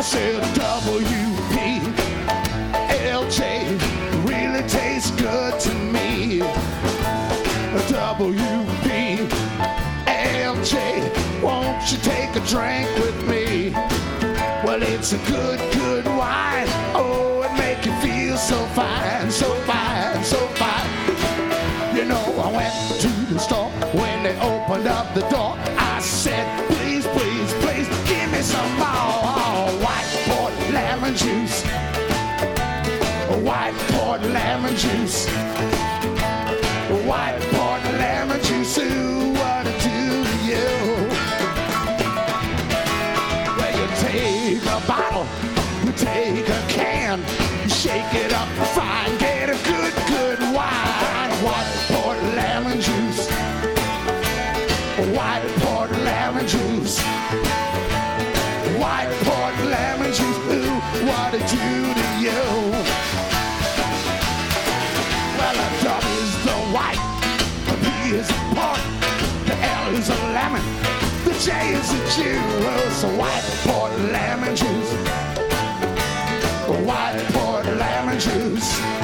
said WPLJ really tastes good to me. WPLJ, won't you take a drink with me? Well, it's a good, good wine. Oh, it make you feel so fine, so fine, so fine. You know, I went to the store when they opened up the door. I said, please, please, please, give me some more white port lemon juice. White port lemon juice. White port lemon juice. Ooh, what it do to you? Well, you take a bottle, you take a can, you shake it up fine, get a good, good wine. White port lemon juice. White port lemon juice. White port lemon juice. Ooh, what it do to you? Well, the W is the white, the P is the port, the L is a lemon, the J is a juice. White port lemon juice. White port lemon juice.